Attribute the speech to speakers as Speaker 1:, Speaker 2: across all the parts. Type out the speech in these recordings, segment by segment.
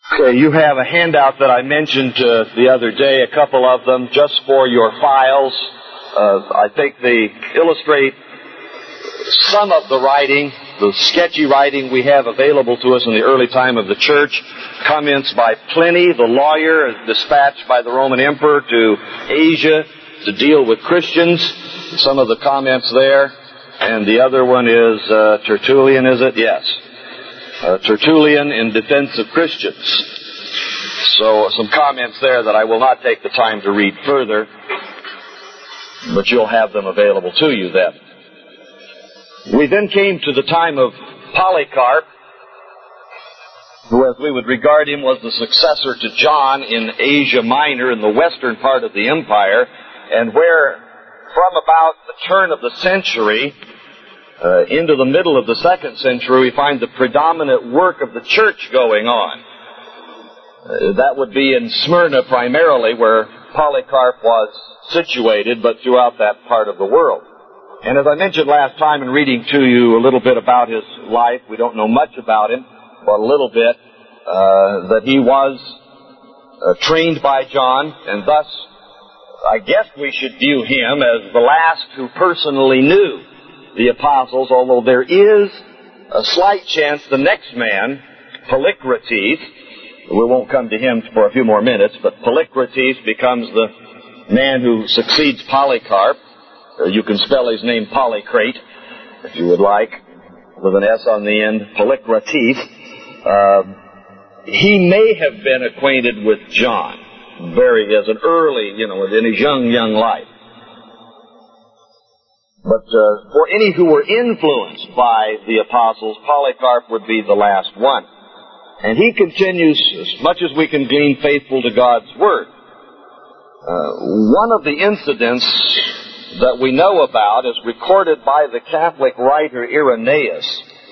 Speaker 1: Okay, you have a handout that I mentioned the other day, a couple of them, just for your files. I think they illustrate some of the writing, the sketchy writing we have available to us in the early time of the church. Comments by Pliny, the lawyer, dispatched by the Roman emperor to Asia to deal with Christians. Some of the comments there. And the other one is Tertullian, is it? Yes. Tertullian in defense of Christians. So some comments there that I will not take the time to read further, but you'll have them available to you then. We then came to the time of Polycarp, who, as we would regard him, was the successor to John in Asia Minor, in the western part of the empire, and where from about the turn of the century into the middle of the second century, we find the predominant work of the church going on. That would be in Smyrna primarily, where Polycarp was situated, but throughout that part of the world. And as I mentioned last time in reading to you a little bit about his life, we don't know much about him, but a little bit, that he was trained by John, and thus I guess we should view him as the last who personally knew the apostles, although there is a slight chance the next man, Polycrates, we won't come to him for a few more minutes, but Polycrates becomes the man who succeeds Polycarp. You can spell his name Polycrate, if you would like, with an S on the end, Polycrates. He may have been acquainted with John, as an early, in his young life. But for any who were influenced by the apostles, Polycarp would be the last one. And he continues, as much as we can glean, faithful to God's Word. One of the incidents that we know about is recorded by the Catholic writer Irenaeus.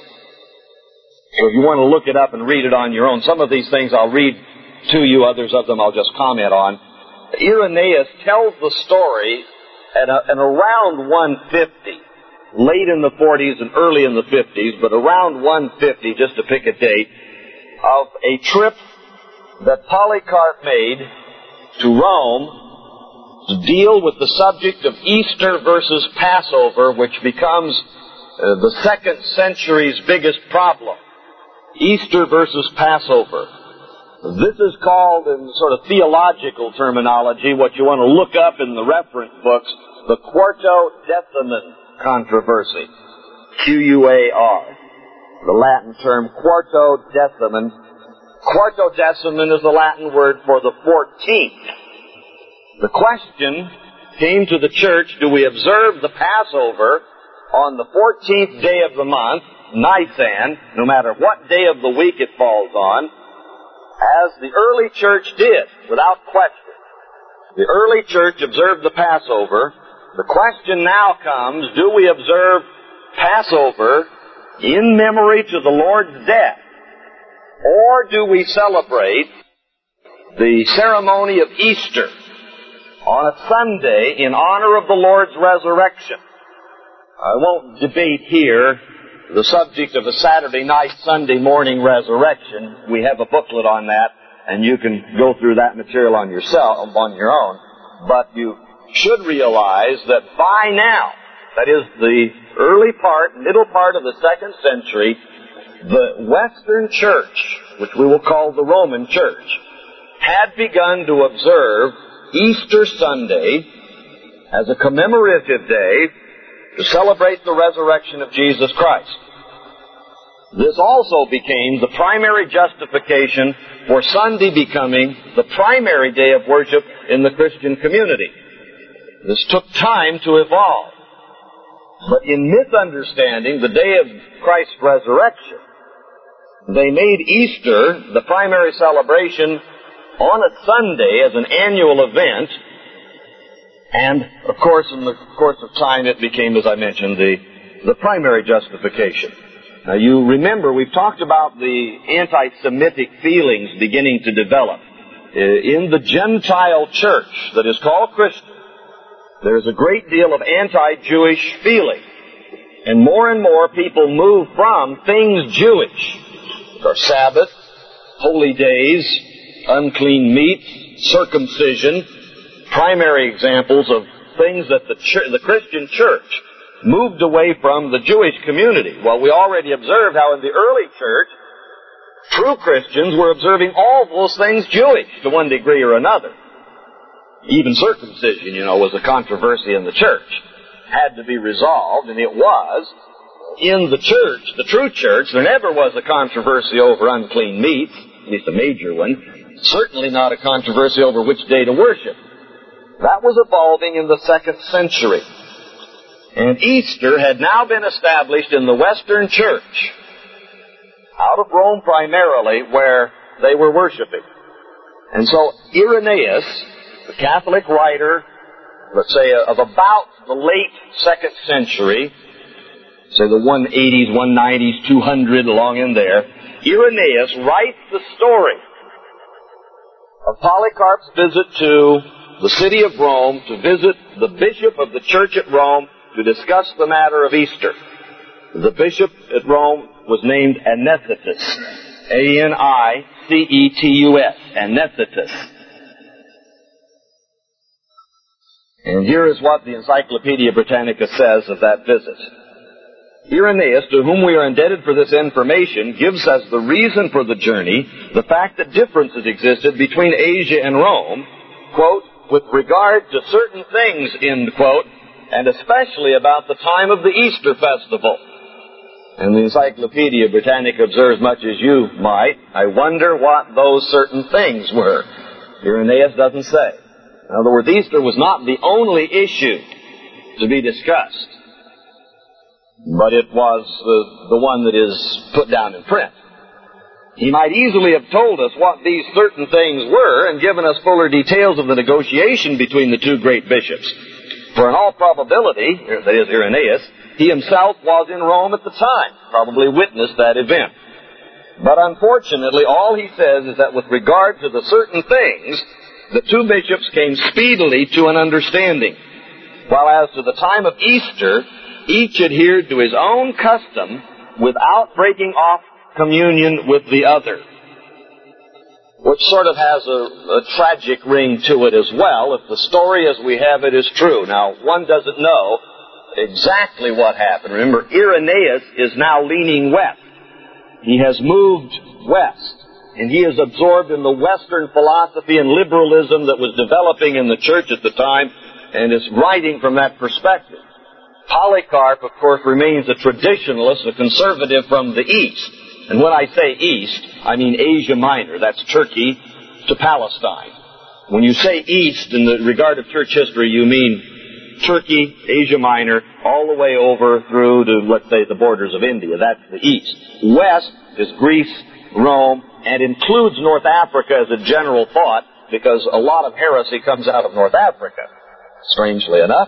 Speaker 1: So if you want to look it up and read it on your own, some of these things I'll read to you, others of them I'll just comment on. Irenaeus tells the story at around 150, late in the 40s and early in the 50s, but around 150, just to pick a date, of a trip that Polycarp made to Rome to deal with the subject of Easter versus Passover, which becomes the second century's biggest problem. Easter versus Passover. This is called, in sort of theological terminology, what you want to look up in the reference books, the Quartodeciman controversy. Q-U-A-R. The Latin term Quartodeciman. Quartodeciman is the Latin word for the 14th. The question came to the church, do we observe the Passover on the 14th day of the month, Nisan, no matter what day of the week it falls on, as the early church did, without question. The early church observed the Passover. The question now comes, do we observe Passover in memory to the Lord's death? Or do we celebrate the ceremony of Easter on a Sunday in honor of the Lord's resurrection? I won't debate here the subject of a Saturday night, Sunday morning resurrection. We have a booklet on that, and you can go through that material on your own. But you should realize that by now, that is the middle part of the second century, the Western Church, which we will call the Roman Church, had begun to observe Easter Sunday as a commemorative day to celebrate the resurrection of Jesus Christ. This also became the primary justification for Sunday becoming the primary day of worship in the Christian community. This took time to evolve. But in misunderstanding the day of Christ's resurrection, they made Easter the primary celebration on a Sunday as an annual event. And, of course, in the course of time, it became, as I mentioned, the primary justification. Now, you remember, we've talked about the anti-Semitic feelings beginning to develop. In the Gentile church that is called Christian, there's a great deal of anti-Jewish feeling. And more people move from things Jewish, our Sabbath, holy days, unclean meat, circumcision, primary examples of things that the Christian church moved away from the Jewish community. Well, we already observed how in the early church, true Christians were observing all those things Jewish to one degree or another. Even circumcision, was a controversy in the church. Had to be resolved, and it was. In the church, the true church, there never was a controversy over unclean meat, at least a major one. Certainly not a controversy over which day to worship. That was evolving in the 2nd century. And Easter had now been established in the Western church, out of Rome primarily, where they were worshiping. And so Irenaeus, the Catholic writer, let's say of about the late 2nd century, say the 180s, 190s, 200, along in there, Irenaeus writes the story of Polycarp's visit to the city of Rome to visit the bishop of the church at Rome to discuss the matter of Easter. The bishop at Rome was named Anicetus. Anicetus. Anicetus. And here is what the Encyclopedia Britannica says of that visit. Irenaeus, to whom we are indebted for this information, gives as the reason for the journey the fact that differences existed between Asia and Rome, quote, with regard to certain things, end quote, and especially about the time of the Easter festival. And the Encyclopedia Britannica observes much as you might. I wonder what those certain things were. Irenaeus doesn't say. In other words, Easter was not the only issue to be discussed, but it was the one that is put down in print. He might easily have told us what these certain things were and given us fuller details of the negotiation between the two great bishops. For in all probability, that is Irenaeus, he himself was in Rome at the time, probably witnessed that event. But unfortunately, all he says is that with regard to the certain things, the two bishops came speedily to an understanding, while as to the time of Easter, each adhered to his own custom without breaking off communion with the other, which sort of has a tragic ring to it as well, if the story as we have it is true. Now, one doesn't know exactly what happened. Remember, Irenaeus is now leaning west. He has moved west, and he is absorbed in the Western philosophy and liberalism that was developing in the church at the time, and is writing from that perspective. Polycarp, of course, remains a traditionalist, a conservative from the East. And when I say East, I mean Asia Minor. That's Turkey to Palestine. When you say East in the regard of church history, you mean Turkey, Asia Minor, all the way over through to, let's say, the borders of India. That's the East. West is Greece, Rome, and includes North Africa as a general thought, because a lot of heresy comes out of North Africa, strangely enough.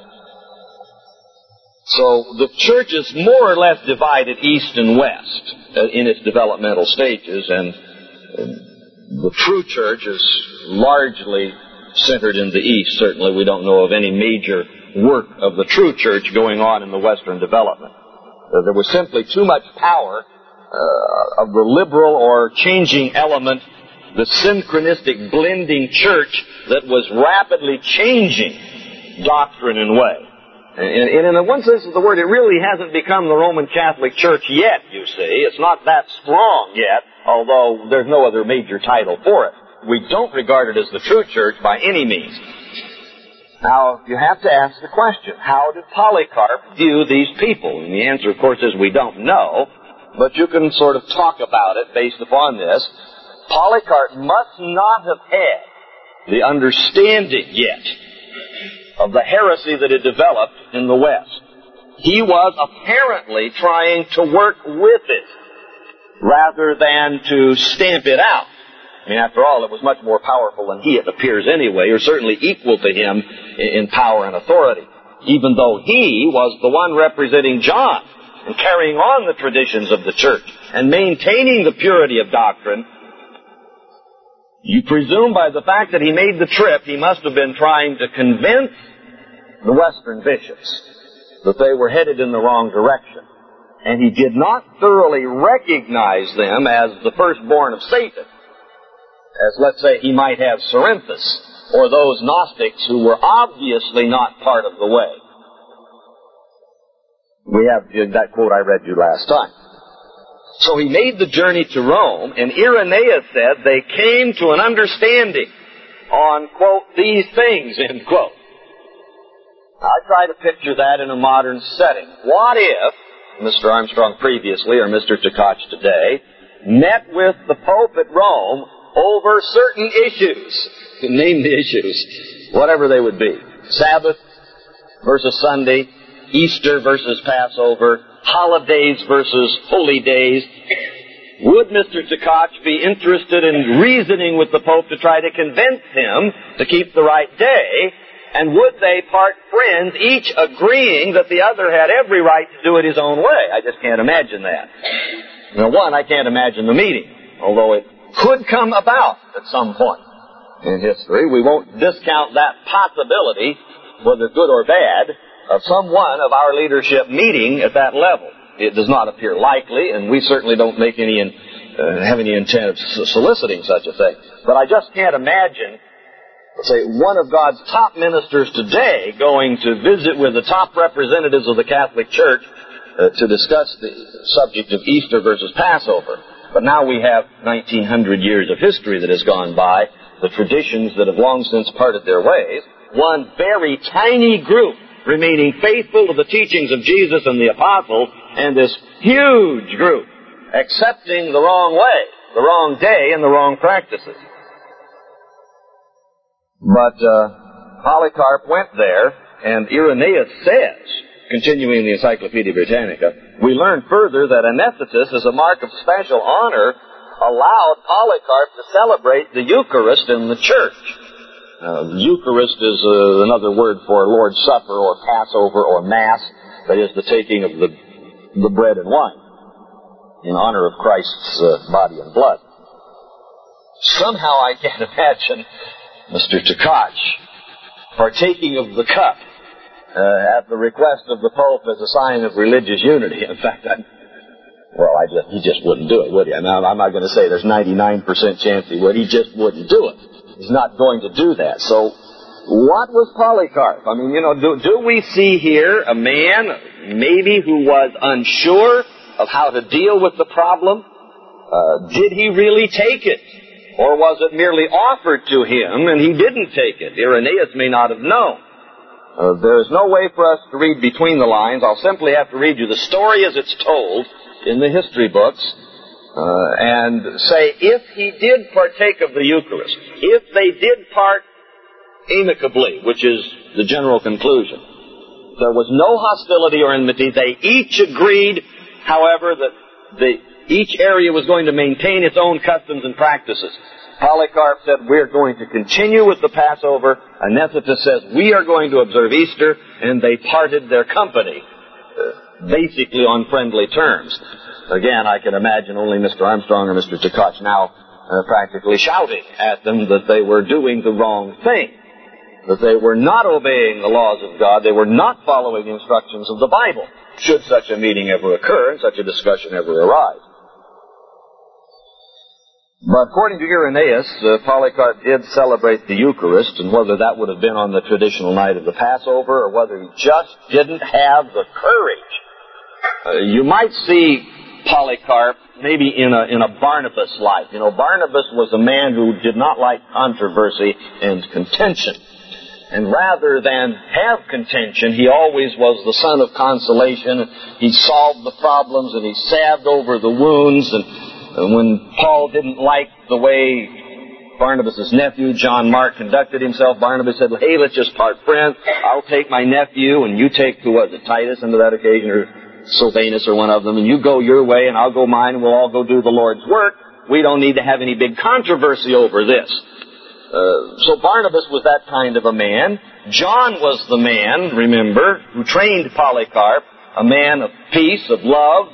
Speaker 1: So the church is more or less divided east and west in its developmental stages, and the true church is largely centered in the east. Certainly we don't know of any major work of the true church going on in the Western development. There was simply too much power of the liberal or changing element, the synchronistic blending church that was rapidly changing doctrine and way. And in one sense of the word, it really hasn't become the Roman Catholic Church yet, you see. It's not that strong yet, although there's no other major title for it. We don't regard it as the true church by any means. Now, you have to ask the question, how did Polycarp view these people? And the answer, of course, is we don't know, but you can sort of talk about it based upon this. Polycarp must not have had the understanding yet of the heresy that had developed in the West. He was apparently trying to work with it rather than to stamp it out. I mean, after all, it was much more powerful than he, it appears anyway, or certainly equal to him in power and authority, even though he was the one representing John and carrying on the traditions of the church and maintaining the purity of doctrine. You presume by the fact that he made the trip, he must have been trying to convince the Western bishops that they were headed in the wrong direction. and he did not thoroughly recognize them as the firstborn of Satan, as, let's say, he might have Cerinthus, or those Gnostics who were obviously not part of the way. We have that quote I read you last time. So he made the journey to Rome, and Irenaeus said they came to an understanding on, quote, these things, end quote. I try to picture that in a modern setting. What if Mr. Armstrong previously, or Mr. Tkach today, met with the Pope at Rome over certain issues? Name the issues, whatever they would be. Sabbath versus Sunday, Easter versus Passover, holidays versus holy days. Would Mr. Tkach be interested in reasoning with the Pope to try to convince him to keep the right day? And would they part friends, each agreeing that the other had every right to do it his own way? I just can't imagine that. One, I can't imagine the meeting, although it could come about at some point in history. We won't discount that possibility, whether good or bad, of someone of our leadership meeting at that level. It does not appear likely, and we certainly don't make have any intent of soliciting such a thing. But I just can't imagine, let's say, one of God's top ministers today going to visit with the top representatives of the Catholic Church to discuss the subject of Easter versus Passover. But now we have 1900 years of history that has gone by, the traditions that have long since parted their ways, one very tiny group remaining faithful to the teachings of Jesus and the apostles, and this huge group accepting the wrong way, the wrong day, and the wrong practices. But Polycarp went there, and Irenaeus says, continuing the Encyclopedia Britannica, we learn further that Anathesis, as a mark of special honor, allowed Polycarp to celebrate the Eucharist in the church. The Eucharist is another word for Lord's Supper or Passover or Mass, that is the taking of the bread and wine in honor of Christ's body and blood. Somehow I can't imagine Mr. Tkach partaking of the cup at the request of the Pope as a sign of religious unity. In fact, he just wouldn't do it, would he? I'm not going to say there's 99% chance he would. He just wouldn't do it. He's not going to do that. So, what was Polycarp? Do we see here a man maybe who was unsure of how to deal with the problem? Did he really take it? Or was it merely offered to him and he didn't take it? Irenaeus may not have known. There is no way for us to read between the lines. I'll simply have to read you the story as it's told in the history books, and say, if he did partake of the Eucharist, if they did part amicably, which is the general conclusion, there was no hostility or enmity. They each agreed, however, that each area was going to maintain its own customs and practices. Polycarp said, we're going to continue with the Passover. Anathesis says, we are going to observe Easter, and they parted their company, basically on friendly terms. Again, I can imagine only Mr. Armstrong or Mr. Tkach now practically shouting at them that they were doing the wrong thing, that they were not obeying the laws of God, they were not following the instructions of the Bible, should such a meeting ever occur and such a discussion ever arise. But according to Irenaeus, Polycarp did celebrate the Eucharist, and whether that would have been on the traditional night of the Passover or whether he just didn't have the courage. You might see Polycarp maybe in a Barnabas life. Barnabas was a man who did not like controversy and contention. And rather than have contention, he always was the son of consolation. He solved the problems and he salved over the wounds. And when Paul didn't like the way Barnabas' nephew, John Mark, conducted himself, Barnabas said, hey, let's just part friends. I'll take my nephew and you take, who was it, Titus under that occasion, or Silvanus or one of them, and you go your way and I'll go mine and we'll all go do the Lord's work. We don't need to have any big controversy over this. So Barnabas was that kind of a man. John was the man, remember, who trained Polycarp, a man of peace, of love.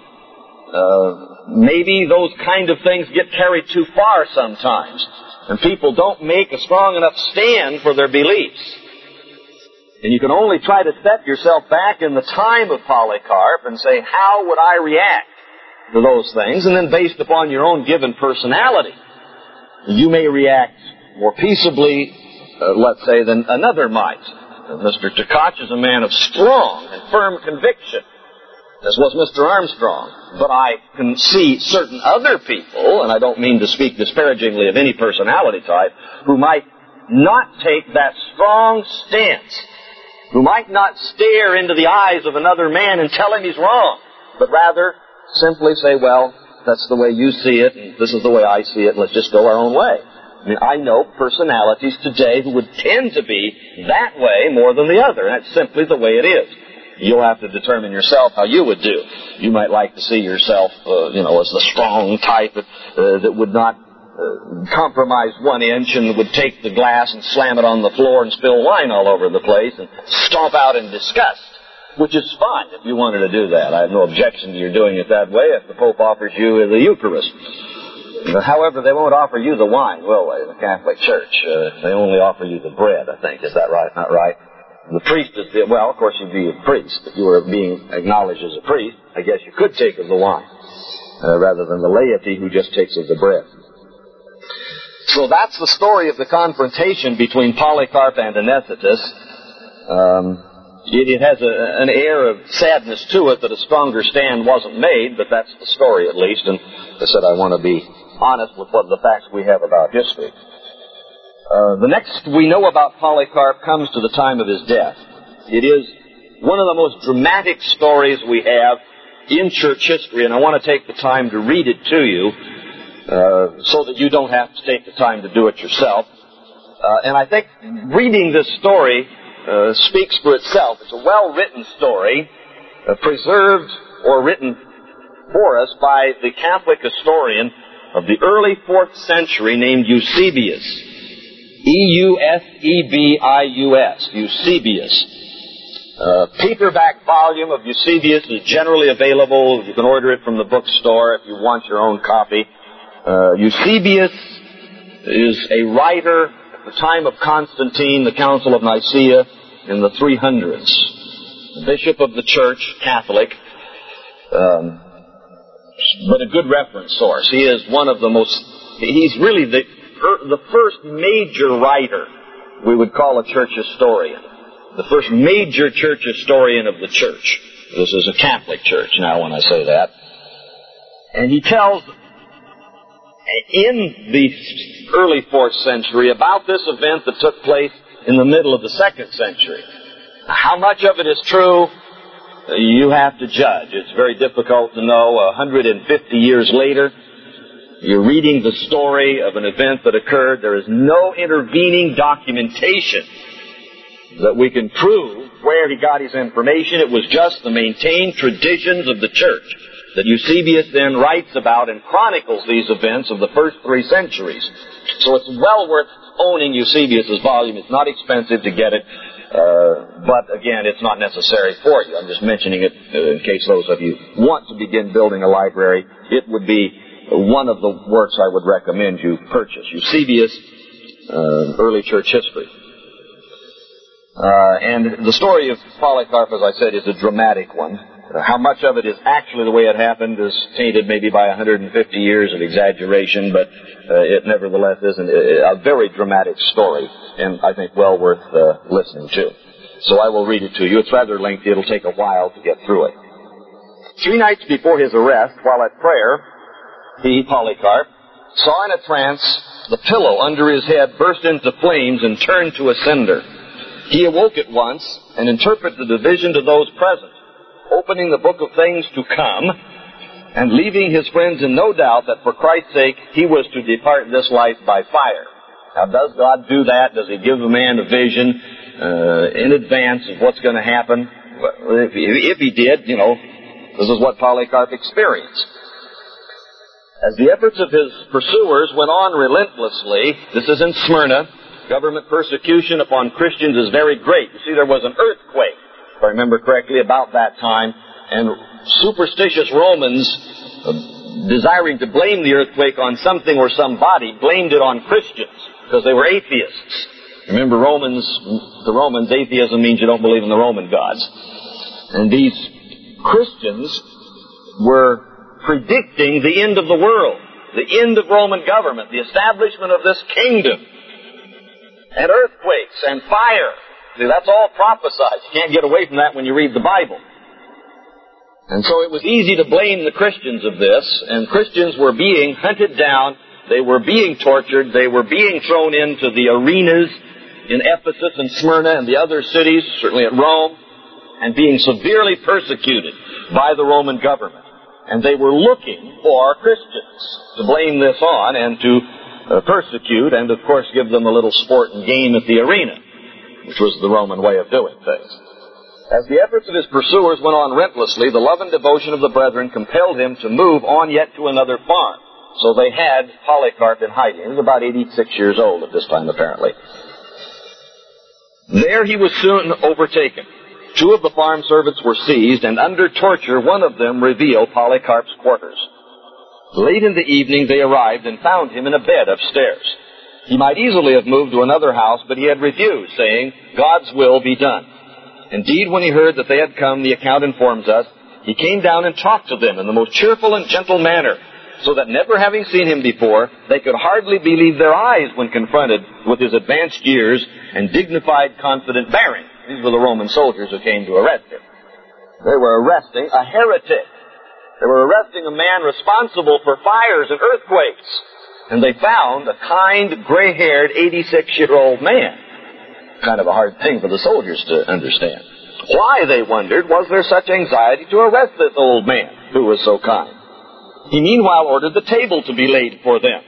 Speaker 1: Maybe those kind of things get carried too far sometimes, and people don't make a strong enough stand for their beliefs. And you can only try to set yourself back in the time of Polycarp and say, how would I react to those things? And then based upon your own given personality, you may react more peaceably, let's say, than another might. Mr. Tkach is a man of strong and firm conviction, as was Mr. Armstrong. But I can see certain other people, and I don't mean to speak disparagingly of any personality type, who might not take that strong stance, who might not stare into the eyes of another man and tell him he's wrong, but rather simply say, well, that's the way you see it, and this is the way I see it, let's just go our own way. I mean, I know personalities today who would tend to be that way more than the other. That's simply the way it is. You'll have to determine yourself how you would do. You might like to see yourself, as the strong type that would not compromise 1 inch and would take the glass and slam it on the floor and spill wine all over the place and stomp out in disgust, which is fine if you wanted to do that. I have no objection to your doing it that way if the Pope offers you the Eucharist. However, they won't offer you the wine, will they, the Catholic Church? They only offer you the bread, I think. Is that right? Not right? The priest is of course you'd be a priest. If you were being acknowledged as a priest, I guess you could take of the wine, rather than the laity who just takes of the bread. So that's the story of the confrontation between Polycarp and Anicetus. It has an air of sadness to it that a stronger stand wasn't made, but that's the story at least. And as I said, I want to be honest with what the facts we have about history. The next we know about Polycarp comes to the time of his death. It is one of the most dramatic stories we have in church history, and I want to take the time to read it to you so that you don't have to take the time to do it yourself. And I think reading this story speaks for itself. It's a well-written story, preserved or written for us by the Catholic historian of the early 4th century named Eusebius. Eusebius. Eusebius. Paperback volume of Eusebius is generally available. You can order it from the bookstore if you want your own copy. Eusebius is a writer at the time of Constantine, the Council of Nicaea, in the 300s. Bishop of the Church, Catholic, but a good reference source. He is one of the he's really the first major writer we would call a church historian. The first major church historian of the church. This is a Catholic church now when I say that. And he tells in the early 4th century about this event that took place in the middle of the 2nd century. How much of it is true, you have to judge. It's very difficult to know. 150 years later, you're reading the story of an event that occurred. There is no intervening documentation that we can prove where he got his information. It was just the maintained traditions of the church that Eusebius then writes about and chronicles these events of the first 3 centuries. So it's well worth owning Eusebius' volume. It's not expensive to get it, but again, it's not necessary for you. I'm just mentioning it in case those of you want to begin building a library. It would be one of the works I would recommend you purchase. Eusebius, Early Church History. And the story of Polycarp, as I said, is a dramatic one. How much of it is actually the way it happened is tainted maybe by 150 years of exaggeration, but it nevertheless is a very dramatic story, and I think well worth listening to. So I will read it to you. It's rather lengthy. It'll take a while to get through it. 3 nights before his arrest, while at prayer, he, Polycarp, saw in a trance the pillow under his head burst into flames and turned to a cinder. He awoke at once and interpreted the vision to those present, opening the book of things to come, and leaving his friends in no doubt that for Christ's sake he was to depart this life by fire. Now, does God do that? Does he give a man a vision in advance of what's going to happen? Well, if he did, this is what Polycarp experienced. As the efforts of his pursuers went on relentlessly, this is in Smyrna, government persecution upon Christians is very great. You see, there was an earthquake, if I remember correctly, about that time, and superstitious Romans, desiring to blame the earthquake on something or somebody, blamed it on Christians, because they were atheists. Remember, the Romans, atheism means you don't believe in the Roman gods. And these Christians were predicting the end of the world, the end of Roman government, the establishment of this kingdom, and earthquakes and fire. See, that's all prophesied. You can't get away from that when you read the Bible. And so it was easy to blame the Christians of this, and Christians were being hunted down, they were being tortured, they were being thrown into the arenas in Ephesus and Smyrna and the other cities, certainly at Rome, and being severely persecuted by the Roman government. And they were looking for Christians to blame this on and to persecute and, of course, give them a little sport and game at the arena, which was the Roman way of doing things. As the efforts of his pursuers went on relentlessly, the love and devotion of the brethren compelled him to move on yet to another farm. So they had Polycarp in hiding. He was about 86 years old at this time, apparently. There he was soon overtaken. 2 of the farm servants were seized, and under torture, one of them revealed Polycarp's quarters. Late in the evening, they arrived and found him in a bed upstairs. He might easily have moved to another house, but he had refused, saying, "God's will be done." Indeed, when he heard that they had come, the account informs us, he came down and talked to them in the most cheerful and gentle manner, so that never having seen him before, they could hardly believe their eyes when confronted with his advanced years and dignified, confident bearing. These were the Roman soldiers who came to arrest him. They were arresting a heretic. They were arresting a man responsible for fires and earthquakes. And they found a kind, gray-haired, 86-year-old man. Kind of a hard thing for the soldiers to understand. Why, they wondered, was there such anxiety to arrest this old man who was so kind? He meanwhile ordered the table to be laid for them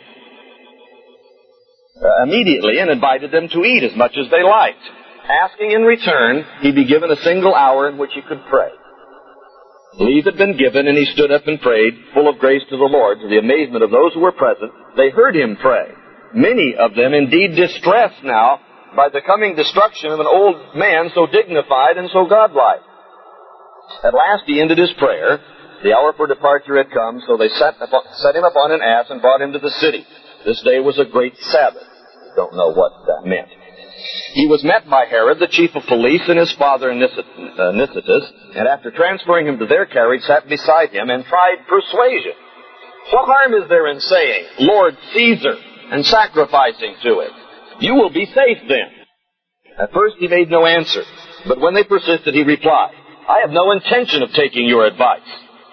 Speaker 1: immediately and invited them to eat as much as they liked, asking in return he be given a single hour in which he could pray. Leave had been given, and he stood up and prayed, full of grace to the Lord. To the amazement of those who were present, they heard him pray. Many of them indeed distressed now by the coming destruction of an old man so dignified and so godlike. At last he ended his prayer. The hour for departure had come, so they set him upon an ass and brought him to the city. This day was a great Sabbath. We don't know what that meant. He was met by Herod, the chief of police, and his father Nicetus, and after transferring him to their carriage, sat beside him and tried persuasion. What harm is there in saying, "Lord Caesar," and sacrificing to it? You will be safe then. At first he made no answer, but when they persisted, he replied, "I have no intention of taking your advice."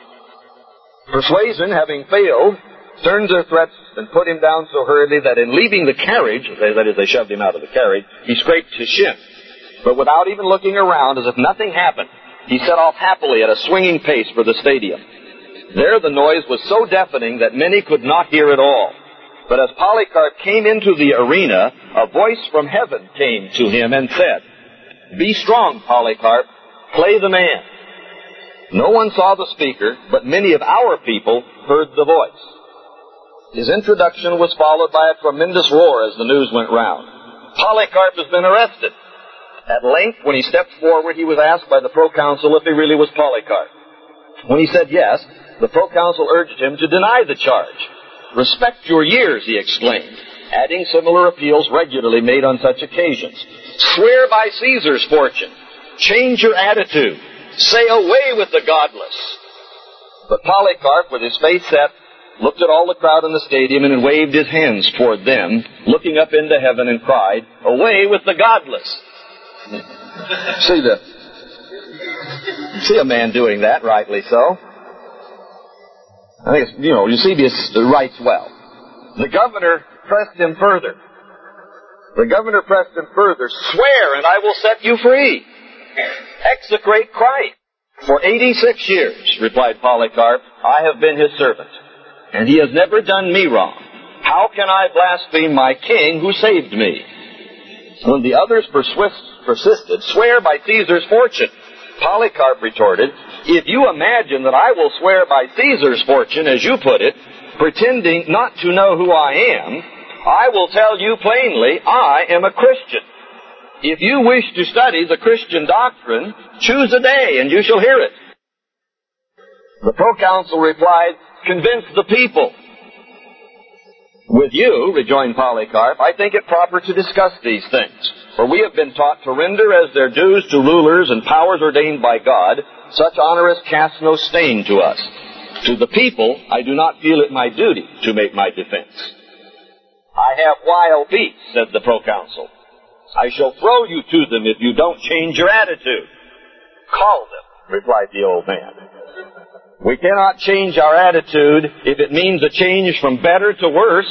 Speaker 1: Persuasion, having failed, turned their threats and put him down so hurriedly that in leaving the carriage, that is, they shoved him out of the carriage, he scraped his shin. But without even looking around, as if nothing happened, he set off happily at a swinging pace for the stadium. There the noise was so deafening that many could not hear at all. But as Polycarp came into the arena, a voice from heaven came to him and said, "Be strong, Polycarp. Play the man." No one saw the speaker, but many of our people heard the voice. His introduction was followed by a tremendous roar as the news went round. Polycarp has been arrested. At length, when he stepped forward, he was asked by the proconsul if he really was Polycarp. When he said yes, the proconsul urged him to deny the charge. "Respect your years," he exclaimed, adding similar appeals regularly made on such occasions. "Swear by Caesar's fortune. Change your attitude. Say away with the godless." But Polycarp, with his face set, looked at all the crowd in the stadium and waved his hands toward them, looking up into heaven, and cried, "Away with the godless." See a man doing that, rightly so. I think it's, Eusebius writes well. The governor pressed him further. "Swear, and I will set you free. Execrate Christ." "For 86 years, replied Polycarp, "I have been his servant, and he has never done me wrong. How can I blaspheme my king who saved me?" When the others persisted, "Swear by Caesar's fortune." Polycarp retorted, "If you imagine that I will swear by Caesar's fortune, as you put it, pretending not to know who I am, I will tell you plainly, I am a Christian. If you wish to study the Christian doctrine, choose a day and you shall hear it." The proconsul replied, "Convince the people." With you, rejoined Polycarp, I think it proper to discuss these things. For we have been taught to render as their dues to rulers and powers ordained by God such honor as casts no stain to us. To the people, I do not feel it my duty to make my defense. I have wild beasts, said the proconsul. I shall throw you to them if you don't change your attitude. Call them, replied the old man. We cannot change our attitude if it means a change from better to worse.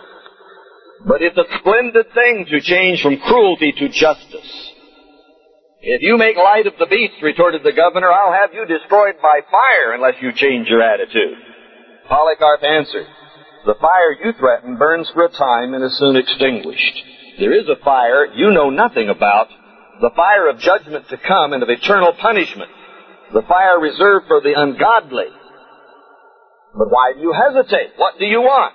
Speaker 1: But it's a splendid thing to change from cruelty to justice. If you make light of the beast, retorted the governor, I'll have you destroyed by fire unless you change your attitude. Polycarp answered, the fire you threaten burns for a time and is soon extinguished. There is a fire you know nothing about, the fire of judgment to come and of eternal punishment, the fire reserved for the ungodly. But why do you hesitate? What do you want?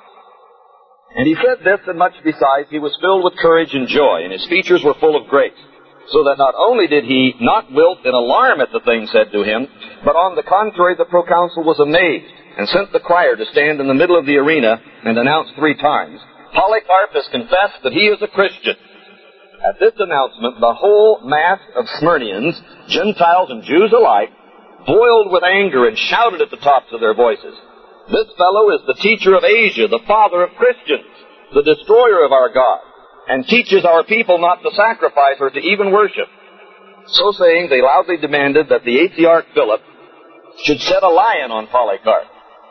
Speaker 1: And he said this and much besides. He was filled with courage and joy, and his features were full of grace, so that not only did he not wilt in alarm at the thing said to him, but on the contrary the proconsul was amazed, and sent the crier to stand in the middle of the arena and announce 3 times, Polycarp has confessed that he is a Christian. At this announcement, the whole mass of Smyrnians, Gentiles and Jews alike, boiled with anger and shouted at the tops of their voices, this fellow is the teacher of Asia, the father of Christians, the destroyer of our God, and teaches our people not to sacrifice or to even worship. So saying, they loudly demanded that the Aethiarch Philip should set a lion on Polycarp.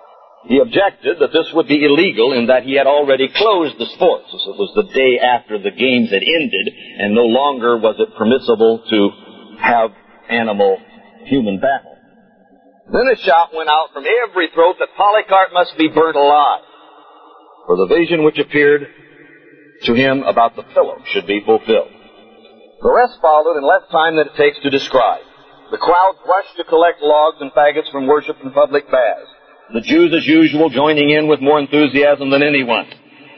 Speaker 1: He objected that this would be illegal in that he had already closed the sports. It was the day after the games had ended, and no longer was it permissible to have animal-human battle. Then a shout went out from every throat that Polycarp must be burnt alive, for the vision which appeared to him about the pillow should be fulfilled. The rest followed in less time than it takes to describe. The crowds rushed to collect logs and faggots from worship and public baths. The Jews, as usual, joining in with more enthusiasm than anyone.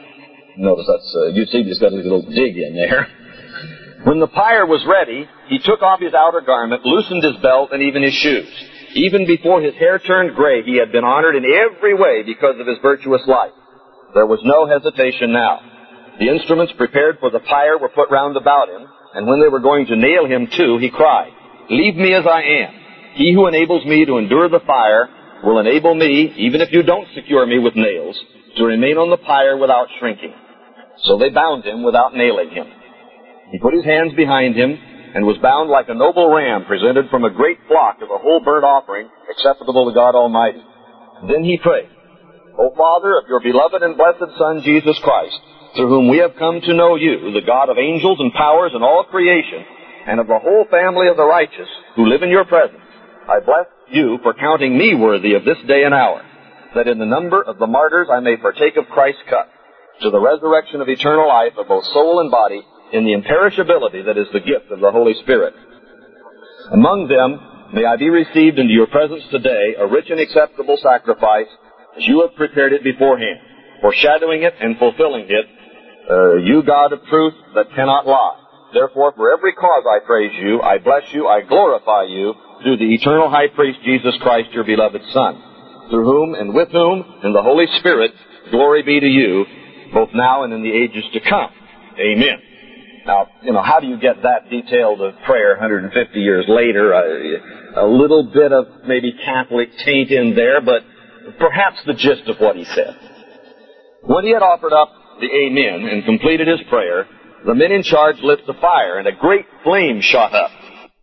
Speaker 1: Notice that's, Eusebius got a little dig in there. When the pyre was ready, he took off his outer garment, loosened his belt, and even his shoes. Even before his hair turned gray, he had been honored in every way because of his virtuous life. There was no hesitation now. The instruments prepared for the pyre were put round about him, and when they were going to nail him too, he cried, leave me as I am. He who enables me to endure the fire will enable me, even if you don't secure me with nails, to remain on the pyre without shrinking. So they bound him without nailing him. He put his hands behind him and was bound like a noble ram presented from a great flock as a whole burnt offering acceptable to God Almighty. Then he prayed, O Father of your beloved and blessed Son, Jesus Christ, through whom we have come to know you, the God of angels and powers and all creation, and of the whole family of the righteous who live in your presence, I bless you for counting me worthy of this day and hour, that in the number of the martyrs I may partake of Christ's cup, to the resurrection of eternal life of both soul and body, in the imperishability that is the gift of the Holy Spirit. Among them may I be received into your presence today, a rich and acceptable sacrifice, as you have prepared it beforehand, foreshadowing it and fulfilling it, you God of truth that cannot lie. Therefore, for every cause I praise you, I bless you, I glorify you, through the eternal high priest Jesus Christ, your beloved Son, through whom and with whom and the Holy Spirit, glory be to you, both now and in the ages to come. Amen. Now, how do you get that detailed of prayer 150 years later? A little bit of maybe Catholic taint in there, but perhaps the gist of what he said. When he had offered up the Amen and completed his prayer, the men in charge lit the fire, and a great flame shot up.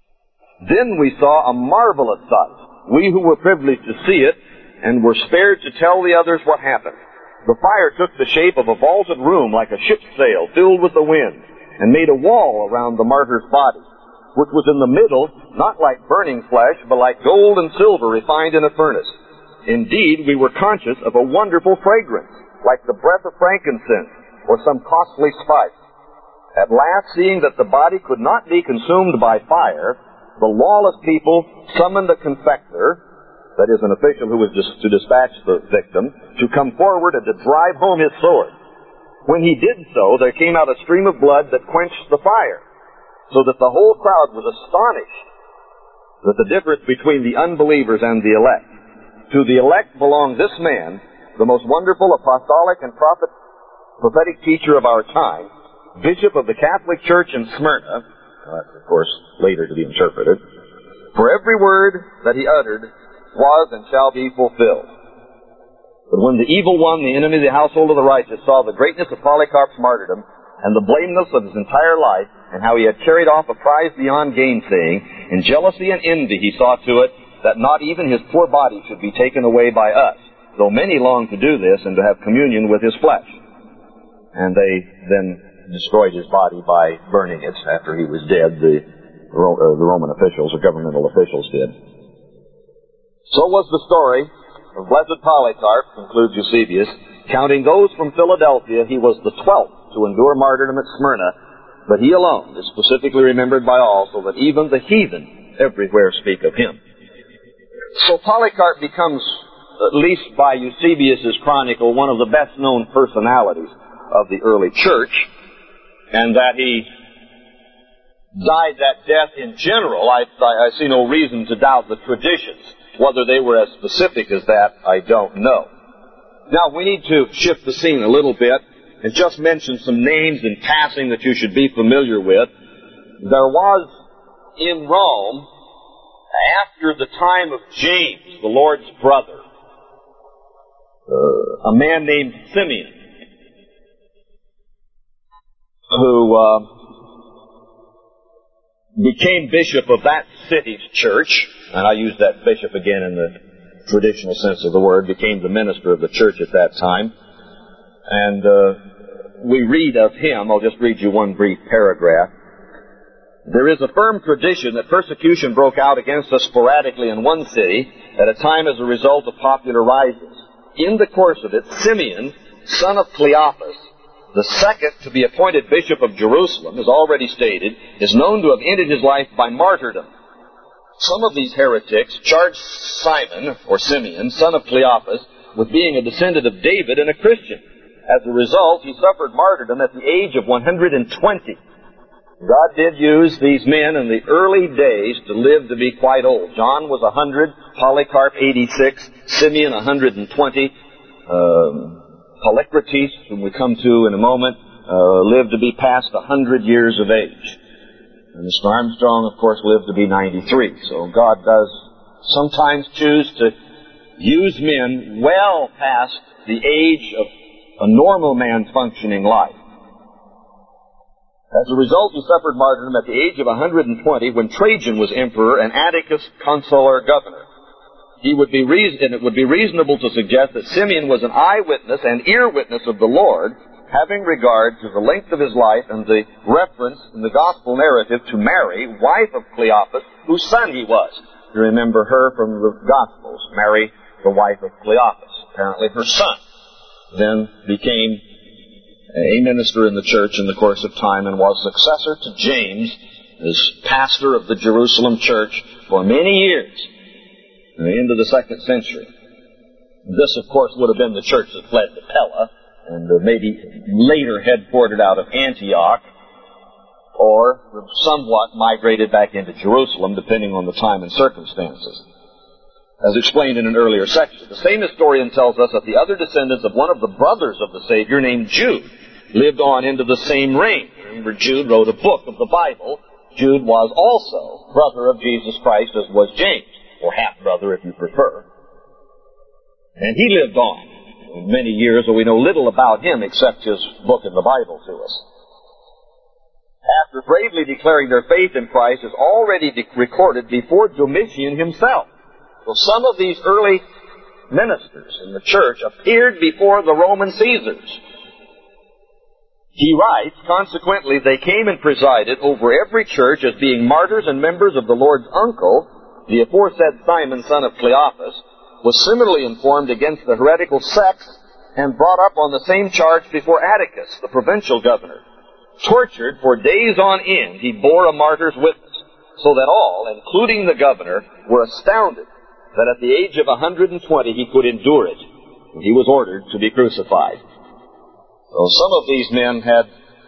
Speaker 1: Then we saw a marvelous sight, we who were privileged to see it, and were spared to tell the others what happened. The fire took the shape of a vaulted room like a ship's sail filled with the wind, and made a wall around the martyr's body, which was in the middle, not like burning flesh, but like gold and silver refined in a furnace. Indeed, we were conscious of a wonderful fragrance, like the breath of frankincense, or some costly spice. At last, seeing that the body could not be consumed by fire, the lawless people summoned a confecter, that is, an official who was to dispatch the victim, to come forward and to drive home his sword. When he did so, there came out a stream of blood that quenched the fire, so that the whole crowd was astonished at the difference between the unbelievers and the elect. To the elect belonged this man, the most wonderful apostolic and prophetic teacher of our time, bishop of the Catholic Church in Smyrna, that's of course later to be interpreted, for every word that he uttered was and shall be fulfilled. But when the evil one, the enemy of the household of the righteous, saw the greatness of Polycarp's martyrdom and the blameless of his entire life, and how he had carried off a prize beyond gainsaying, in jealousy and envy he saw to it that not even his poor body should be taken away by us, though many longed to do this and to have communion with his flesh. And they then destroyed his body by burning it after he was dead. The Roman officials, or governmental officials, did. So was the story of blessed Polycarp, concludes Eusebius. Counting those from Philadelphia, he was the 12th to endure martyrdom at Smyrna, but he alone is specifically remembered by all, so that even the heathen everywhere speak of him. So Polycarp becomes, at least by Eusebius's chronicle, one of the best-known personalities of the early church, and that he died that death in general. I see no reason to doubt the traditions. Whether they were as specific as that, I don't know. Now, we need to shift the scene a little bit and just mention some names in passing that you should be familiar with. There was in Rome, after the time of James, the Lord's brother, a man named Simeon, who became bishop of that city's church, and I use that bishop again in the traditional sense of the word, became the minister of the church at that time. And we read of him, I'll just read you one brief paragraph. There is a firm tradition that persecution broke out against us sporadically in one city at a time as a result of popular rises. In the course of it, Simeon, son of Cleophas, the second to be appointed bishop of Jerusalem, as already stated, is known to have ended his life by martyrdom. Some of these heretics charged Simon, or Simeon, son of Cleophas, with being a descendant of David and a Christian. As a result, he suffered martyrdom at the age of 120. God did use these men in the early days to live to be quite old. John was 100, Polycarp 86, Simeon 120, Polycrates, whom we come to in a moment, lived to be past 100 years of age. And Mr. Armstrong, of course, lived to be 93. So God does sometimes choose to use men well past the age of a normal man's functioning life. As a result, he suffered martyrdom at the age of 120 when Trajan was emperor and Atticus consular governor. It would be reasonable to suggest that Simeon was an eyewitness and ear witness of the Lord, having regard to the length of his life and the reference in the gospel narrative to Mary, wife of Cleophas, whose son he was. You remember her from the Gospels, Mary, the wife of Cleophas. Apparently her son then became a minister in the church in the course of time and was successor to James as pastor of the Jerusalem church for many years into the 2nd century. This, of course, would have been the church that fled to Pella and maybe later headquartered out of Antioch or somewhat migrated back into Jerusalem, depending on the time and circumstances, as explained in an earlier section. The same historian tells us that the other descendants of one of the brothers of the Savior, named Jude, lived on into the same reign. Remember, Jude wrote a book of the Bible. Jude was also brother of Jesus Christ, as was James, or half-brother if you prefer. And he lived on many years, though we know little about him except his book in the Bible to us. After bravely declaring their faith in Christ is already recorded before Domitian himself. So some of these early ministers in the church appeared before the Roman Caesars. He writes, consequently, they came and presided over every church as being martyrs and members of the Lord's uncle, the aforesaid Simon, son of Cleophas, was similarly informed against the heretical sects and brought up on the same charge before Atticus, the provincial governor. Tortured for days on end, he bore a martyr's witness, so that all, including the governor, were astounded that at the age of 120 he could endure it. And he was ordered to be crucified. So some of these men had,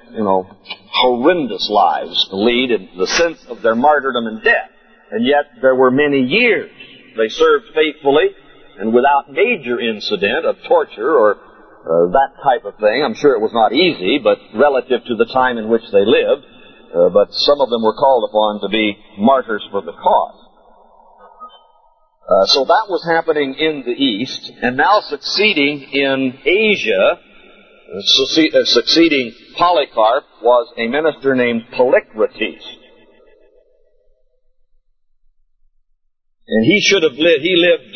Speaker 1: horrendous lives to lead in the sense of their martyrdom and death. And yet there were many years they served faithfully and without major incident of torture or that type of thing. I'm sure it was not easy, but relative to the time in which they lived, but some of them were called upon to be martyrs for the cause. So that was happening in the East, and now succeeding in Asia, succeeding Polycarp, was a minister named Polycrates. And he lived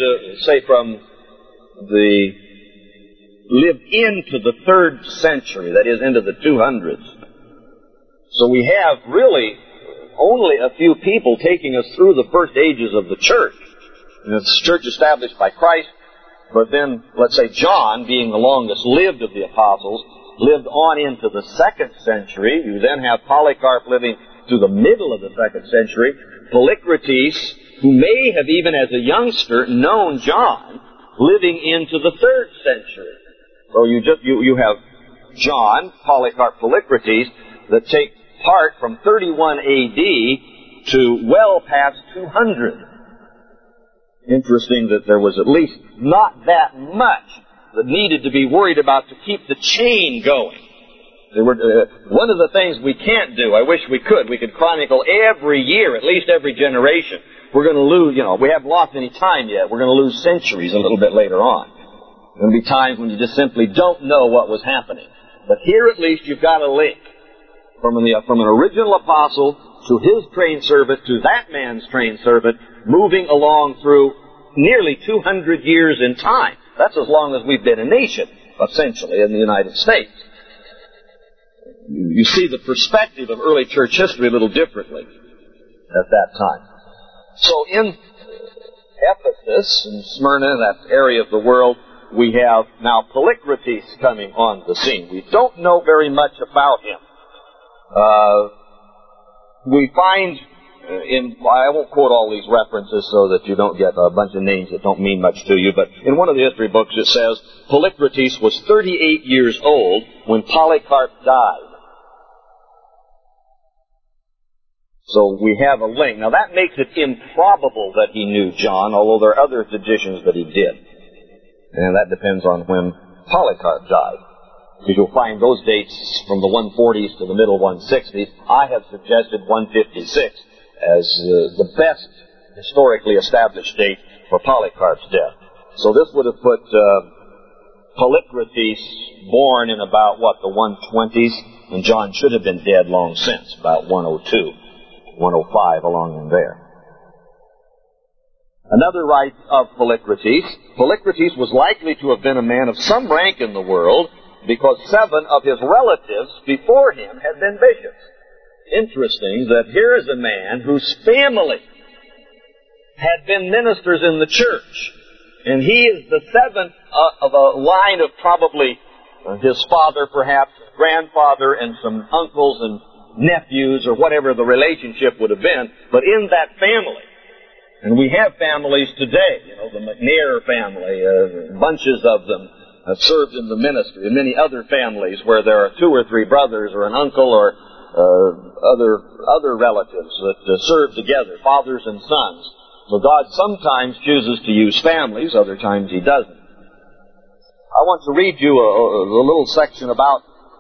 Speaker 1: into the 3rd century, that is, into the 200s. So we have really only a few people taking us through the first ages of the church. And it's a church established by Christ, but then, let's say, John, being the longest lived of the apostles, lived on into the 2nd century. You then have Polycarp living to the middle of the 2nd century. Polycrates, who may have even as a youngster known John, living into the 3rd century. So you have John, Polycarp, Polycrates, that take part from 31 A.D. to well past 200. Interesting that there was at least not that much that needed to be worried about to keep the chain going. One of the things we can't do, I wish we could chronicle every year, at least every generation. We're going to lose, we haven't lost any time yet. We're going to lose centuries a little bit later on. There'll be times when you just simply don't know what was happening. But here at least you've got a link from an original apostle to his trained servant to that man's trained servant, moving along through nearly 200 years in time. That's as long as we've been a nation, essentially, in the United States. You see the perspective of early church history a little differently at that time. So in Ephesus and Smyrna, that area of the world, we have now Polycrates coming on the scene. We don't know very much about him. We find I won't quote all these references so that you don't get a bunch of names that don't mean much to you, but in one of the history books it says Polycrates was 38 years old when Polycarp died. So we have a link. Now that makes it improbable that he knew John, although there are other traditions that he did. And that depends on when Polycarp died. Because you'll find those dates from the 140s to the middle 160s. I have suggested 156 as the best historically established date for Polycarp's death. So this would have put Polycrates born in about, the 120s, and John should have been dead long since, about 102, 105, along in there. Another right of Polycrates. Polycrates was likely to have been a man of some rank in the world because 7 of his relatives before him had been bishops. Interesting that here is a man whose family had been ministers in the church, and he is the 7th of a line of probably his father, perhaps, grandfather, and some uncles and nephews, or whatever the relationship would have been, but in that family. And we have families today, the McNair family, bunches of them have served in the ministry, and many other families where there are 2 or 3 brothers or an uncle or other relatives that serve together, fathers and sons. So God sometimes chooses to use families, other times He doesn't. I want to read you a little section about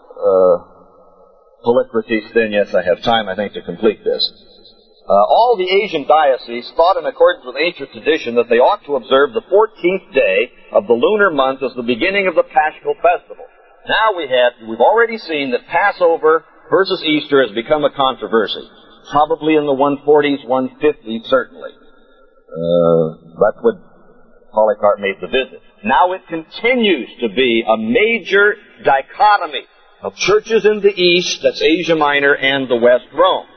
Speaker 1: Polycrates then. Yes, I have time, I think, to complete this. All the Asian dioceses thought in accordance with ancient tradition that they ought to observe the 14th day of the lunar month as the beginning of the Paschal festival. Now we've already seen that Passover versus Easter has become a controversy. Probably in the 140s, 150s, certainly. That's when Polycarp made the visit. Now it continues to be a major dichotomy of churches in the East, that's Asia Minor, and the West Rome.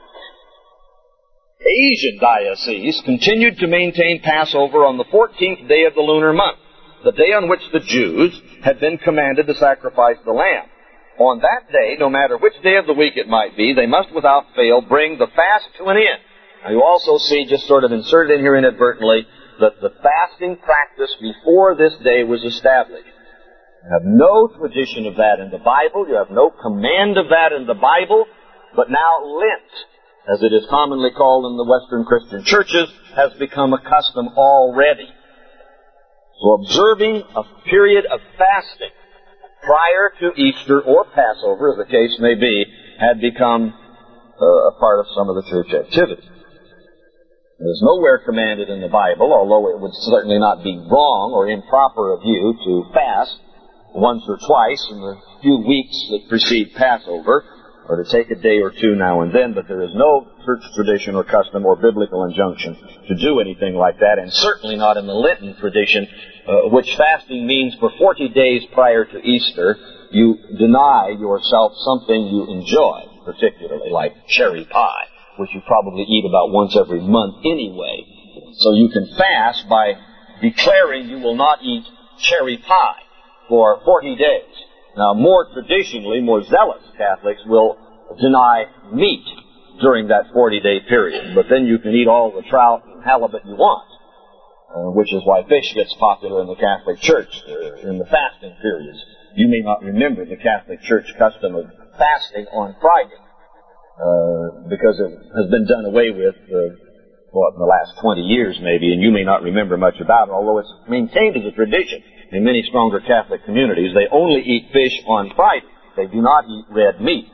Speaker 1: Asian dioceses continued to maintain Passover on the 14th day of the lunar month, the day on which the Jews had been commanded to sacrifice the lamb. On that day, no matter which day of the week it might be, they must without fail bring the fast to an end. Now you also see, just sort of inserted in here inadvertently, that the fasting practice before this day was established. You have no tradition of that in the Bible. You have no command of that in the Bible. But now Lent, as it is commonly called in the Western Christian churches, has become a custom already. So observing a period of fasting prior to Easter or Passover, as the case may be, had become a part of some of the church activity. It is nowhere commanded in the Bible, although it would certainly not be wrong or improper of you to fast once or twice in the few weeks that precede Passover, or to take a day or two now and then, but there is no church tradition or custom or biblical injunction to do anything like that, and certainly not in the Lenten tradition, which fasting means for 40 days prior to Easter, you deny yourself something you enjoy, particularly like cherry pie, which you probably eat about once every month anyway. So you can fast by declaring you will not eat cherry pie for 40 days. Now, more traditionally, more zealous Catholics will deny meat during that 40-day period. But then you can eat all the trout and halibut you want, which is why fish gets popular in the Catholic Church in the fasting periods. You may not remember the Catholic Church custom of fasting on Friday, because it has been done away with, in the last 20 years maybe, and you may not remember much about it, although it's maintained as a tradition in many stronger Catholic communities. They only eat fish on Friday. They do not eat red meat.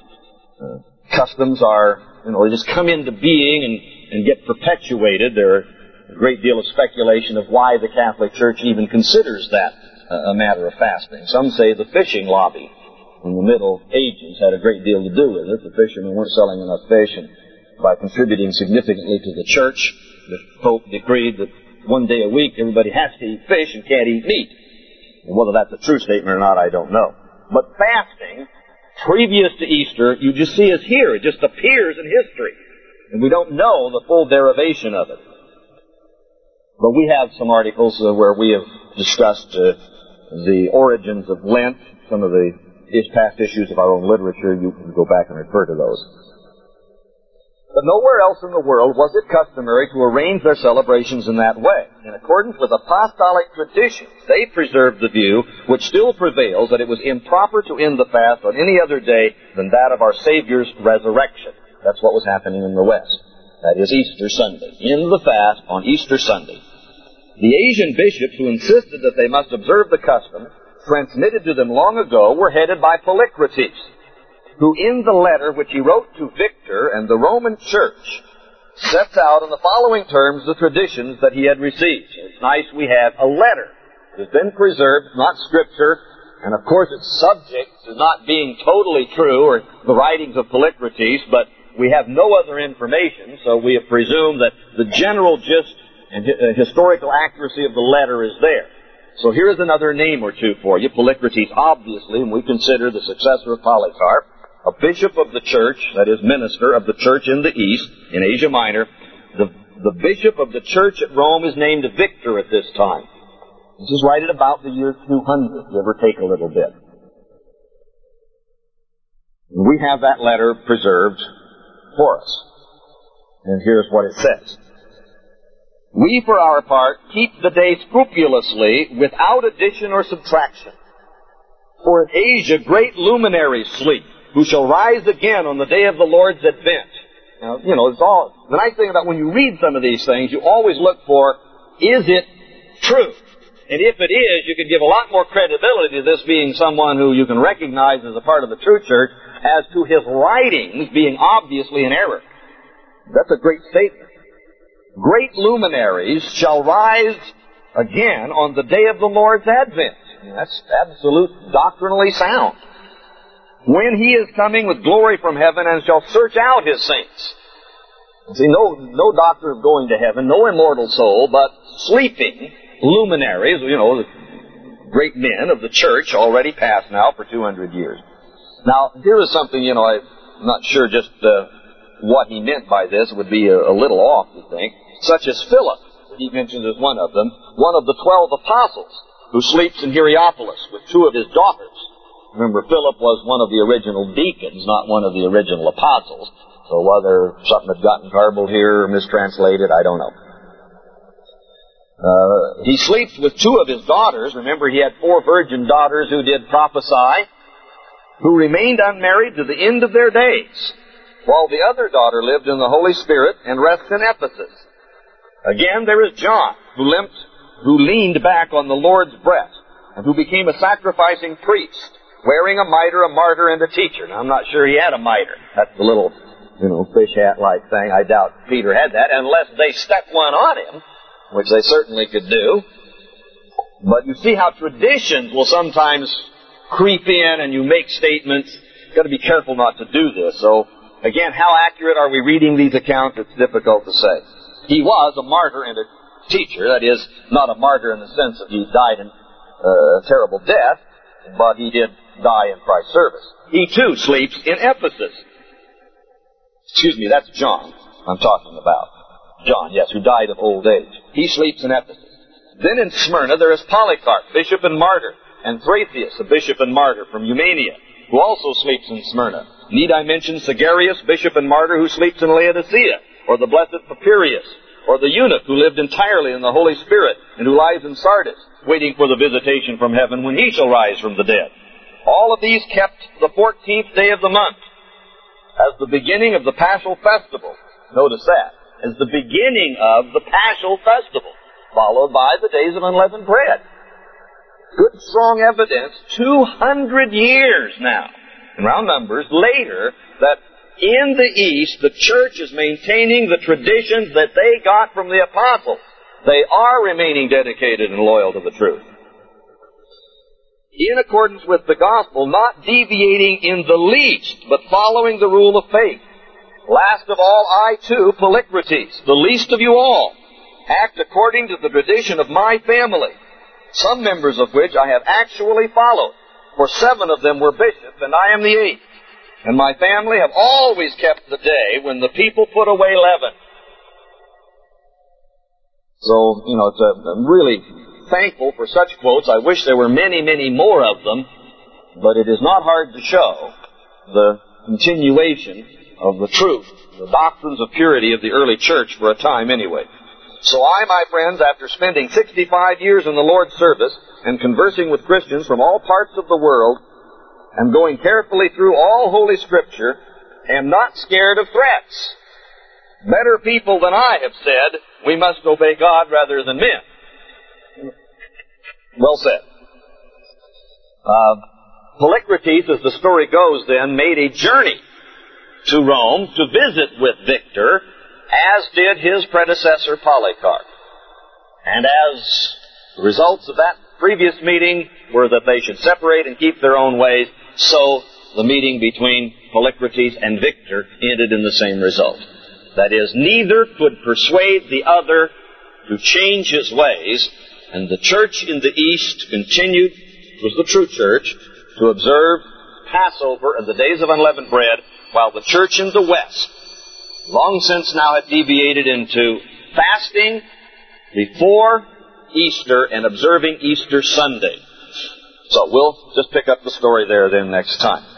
Speaker 1: Customs are, they just come into being and get perpetuated. There's a great deal of speculation of why the Catholic Church even considers that a matter of fasting. Some say the fishing lobby in the Middle Ages had a great deal to do with it. The fishermen weren't selling enough fish, and by contributing significantly to the church, the Pope decreed that one day a week everybody has to eat fish and can't eat meat. Whether that's a true statement or not, I don't know. But fasting, previous to Easter, you just see as here. It just appears in history. And we don't know the full derivation of it. But we have some articles where we have discussed the origins of Lent, some of the past issues of our own literature. You can go back and refer to those. But nowhere else in the world was it customary to arrange their celebrations in that way. In accordance with apostolic traditions, they preserved the view, which still prevails, that it was improper to end the fast on any other day than that of our Savior's resurrection. That's what was happening in the West. That is Easter Sunday. End the fast on Easter Sunday. The Asian bishops who insisted that they must observe the custom, transmitted to them long ago, were headed by Polycrates, who in the letter which he wrote to Victor and the Roman Church sets out in the following terms the traditions that he had received. It's nice we have a letter. It has been preserved, not Scripture, and of course it's subject to not being totally true, or the writings of Polycrates, but we have no other information, so we have presumed that the general gist and historical accuracy of the letter is there. So here is another name or two for you. Polycrates, obviously, and we consider the successor of Polycarp, a bishop of the church, that is, minister of the church in the East, in Asia Minor. The bishop of the church at Rome is named Victor at this time. This is right at about the year 200, give or take a little bit. We have that letter preserved for us. And here's what it says. We, for our part, keep the day scrupulously, without addition or subtraction. For in Asia great luminaries sleep, who shall rise again on the day of the Lord's advent. Now, it's all, the nice thing about when you read some of these things, you always look for, is it true? And if it is, you can give a lot more credibility to this being someone who you can recognize as a part of the true church, as to his writings being obviously in error. That's a great statement. Great luminaries shall rise again on the day of the Lord's advent. That's absolute doctrinally sound. When he is coming with glory from heaven and shall search out his saints. See, no doctrine of going to heaven, no immortal soul, but sleeping luminaries, the great men of the church, already past now for 200 years. Now, here is something, I'm not sure just what he meant by this. It would be a little off, you think. Such as Philip, he mentions as one of them, one of the 12 apostles, who sleeps in Hierapolis with 2 of his daughters. Remember, Philip was one of the original deacons, not one of the original apostles. So whether something had gotten garbled here or mistranslated, I don't know. He sleeps with 2 of his daughters. Remember, he had 4 virgin daughters who did prophesy, who remained unmarried to the end of their days, while the other daughter lived in the Holy Spirit and rests in Ephesus. Again, there is John, who who leaned back on the Lord's breast, and who became a sacrificing priest, wearing a mitre, a martyr, and a teacher. Now, I'm not sure he had a mitre. That's the little, fish hat-like thing. I doubt Peter had that, unless they stuck one on him, which they certainly could do. But you see how traditions will sometimes creep in and you make statements. You've got to be careful not to do this. So, again, how accurate are we reading these accounts? It's difficult to say. He was a martyr and a teacher. That is, not a martyr in the sense that he died in a terrible death, but he did die in Christ's service. He, too, sleeps in Ephesus. Excuse me, that's John I'm talking about. John, yes, who died of old age. He sleeps in Ephesus. Then in Smyrna there is Polycarp, bishop and martyr, and Thraphius, a bishop and martyr from Eumania, who also sleeps in Smyrna. Need I mention Sagarius, bishop and martyr, who sleeps in Laodicea, or the blessed Papirius, or the eunuch who lived entirely in the Holy Spirit, and who lies in Sardis, waiting for the visitation from heaven when he shall rise from the dead. All of these kept the 14th day of the month as the beginning of the Paschal Festival. Notice that. As the beginning of the Paschal Festival, followed by the days of unleavened bread. Good, strong evidence, 200 years now, in round numbers, later, that in the East, the church is maintaining the traditions that they got from the apostles. They are remaining dedicated and loyal to the truth. In accordance with the gospel, not deviating in the least, but following the rule of faith. Last of all, I too, Polycrates, the least of you all, act according to the tradition of my family, some members of which I have actually followed, for 7 of them were bishops, and I am the 8th. And my family have always kept the day when the people put away leaven. So, I'm really thankful for such quotes. I wish there were many, many more of them, but it is not hard to show the continuation of the truth, the doctrines of purity of the early church for a time anyway. So I, my friends, after spending 65 years in the Lord's service and conversing with Christians from all parts of the world and going carefully through all Holy Scripture, am not scared of threats. Better people than I have said, we must obey God rather than men. Well said. Polycrates, as the story goes then, made a journey to Rome to visit with Victor, as did his predecessor Polycarp. And as the results of that previous meeting were that they should separate and keep their own ways, so the meeting between Polycrates and Victor ended in the same result. That is, neither could persuade the other to change his ways, and the church in the East continued, it was the true church, to observe Passover and the days of unleavened bread, while the church in the West, long since now, had deviated into fasting before Easter and observing Easter Sunday. So we'll just pick up the story there then next time.